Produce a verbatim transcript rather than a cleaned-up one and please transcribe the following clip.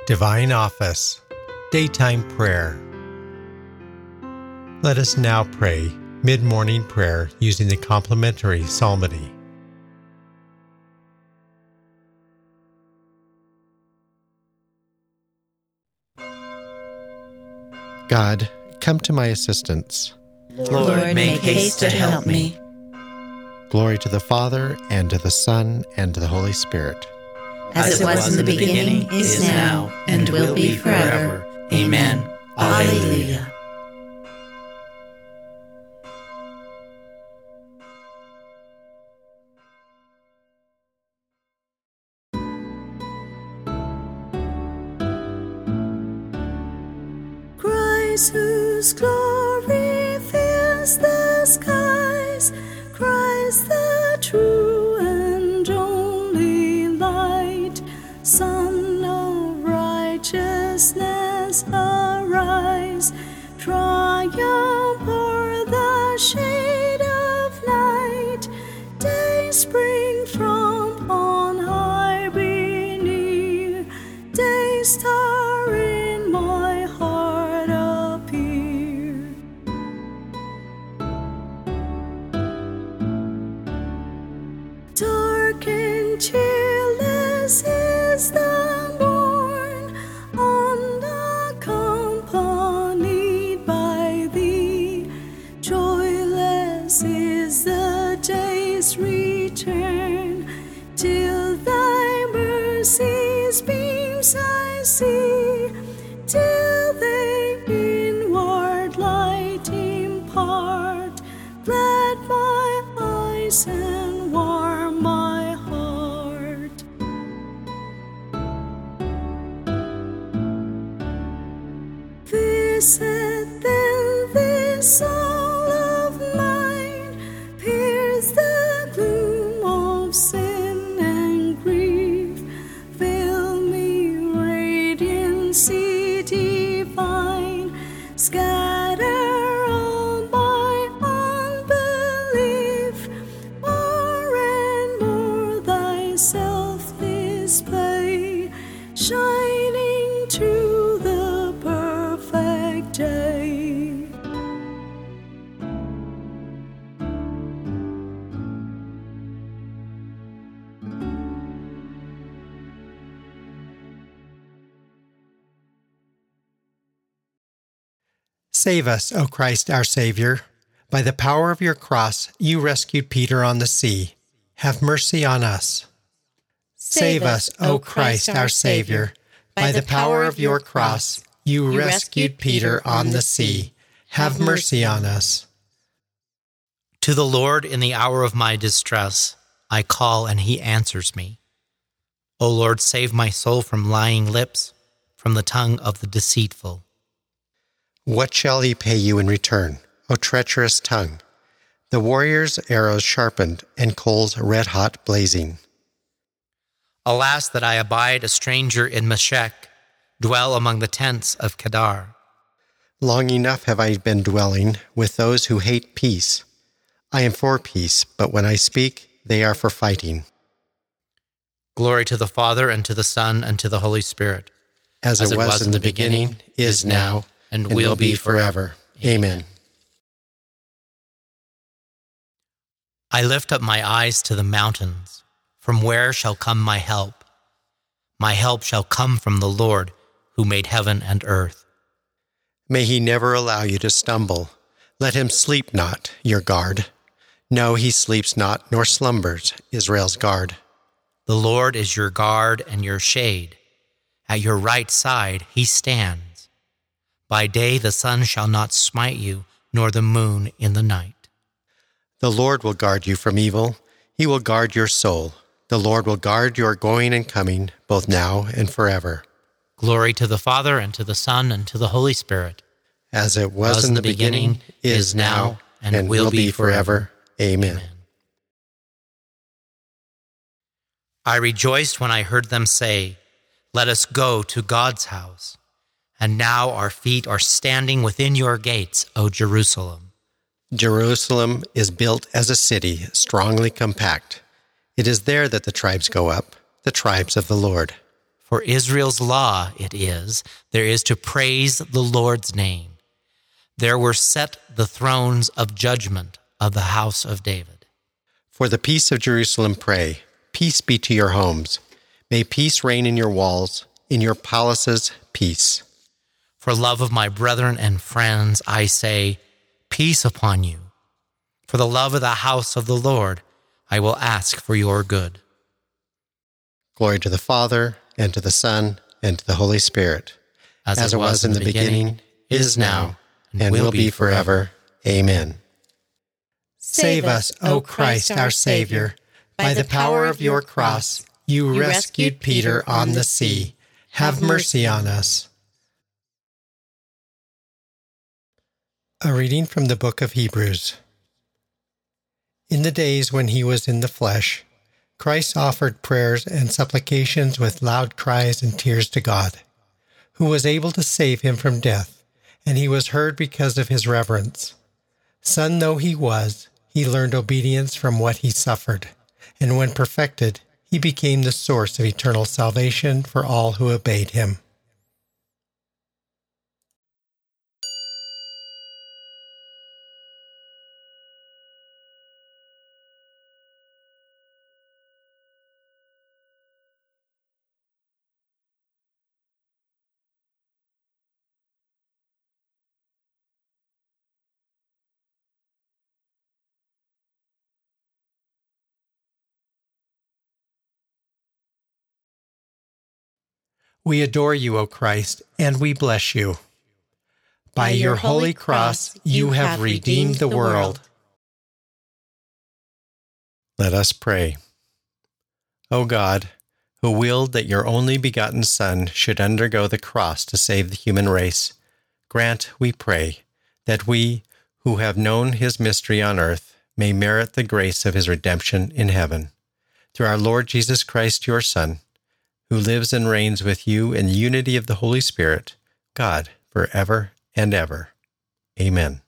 Divine Office, Daytime Prayer. Let us now pray mid-morning prayer using the complementary psalmody. God, come to my assistance. Lord, make haste to help me. Glory to the Father, and to the Son, and to the Holy Spirit. As it was in the beginning, is now, and will be forever. Amen. Alleluia. Christ, whose glory fills the skies, Christ the true and only light, Sun of righteousness, arise, triumph o'er the shade of night, day spring from on high be near, day star in my heart appear. Dark and cheerless is the morn, unaccompanied by thee. Joyless is the day's return, till thy mercy's beams I see, till they inward light impart, glad my eyes and warm my heart. Visit then this soul of mine, pierce the gloom of sin and grief, fill me radiancy divine, scatter all my unbelief, more and more thyself display, shining to the perfect day. Save us, O Christ our Savior. By the power of your cross, you rescued Peter on the sea. Have mercy on us. Save us, O Christ our Savior. By the power of your cross, you rescued Peter on the sea. Have mercy on us. To the Lord in the hour of my distress, I call and he answers me. O Lord, save my soul from lying lips, from the tongue of the deceitful. What shall he pay you in return, O treacherous tongue? The warrior's arrows sharpened, and coals red-hot blazing. Alas, that I abide a stranger in Meshech, dwell among the tents of Kedar. Long enough have I been dwelling with those who hate peace. I am for peace, but when I speak, they are for fighting. Glory to the Father, and to the Son, and to the Holy Spirit. As, As it was, was in the beginning, beginning is now, and, and will be forever. Amen. I lift up my eyes to the mountains. From where shall come my help? My help shall come from the Lord, who made heaven and earth. May he never allow you to stumble. Let him sleep not, your guard. No, he sleeps not, nor slumbers, Israel's guard. The Lord is your guard and your shade. At your right side he stands. By day the sun shall not smite you, nor the moon in the night. The Lord will guard you from evil. He will guard your soul. The Lord will guard your going and coming, both now and forever. Glory to the Father, and to the Son, and to the Holy Spirit. As it was, was in the beginning, beginning is now, and, and will be forever. Amen. Amen. I rejoiced when I heard them say, "Let us go to God's house." And now our feet are standing within your gates, O Jerusalem. Jerusalem is built as a city, strongly compact. It is there that the tribes go up, the tribes of the Lord. For Israel's law it is, there is to praise the Lord's name. There were set the thrones of judgment of the house of David. For the peace of Jerusalem pray, peace be to your homes. May peace reign in your walls, in your palaces, peace. For love of my brethren and friends, I say, peace upon you. For the love of the house of the Lord, I will ask for your good. Glory to the Father, and to the Son, and to the Holy Spirit, as, as it was in the beginning, beginning is now, and, and will be forever. Amen. Save us, O Christ, our Savior. By the power of your cross, you rescued Peter on the sea. Have mercy on us. A reading from the book of Hebrews. In the days when he was in the flesh, Christ offered prayers and supplications with loud cries and tears to God, who was able to save him from death, and he was heard because of his reverence. Son though he was, he learned obedience from what he suffered, and when perfected, he became the source of eternal salvation for all who obeyed him. We adore you, O Christ, and we bless you. By your holy cross, you have redeemed the world. Let us pray. O God, who willed that your only begotten Son should undergo the cross to save the human race, grant, we pray, that we, who have known his mystery on earth, may merit the grace of his redemption in heaven. Through our Lord Jesus Christ, your Son, who lives and reigns with you in the unity of the Holy Spirit, God, forever and ever. Amen.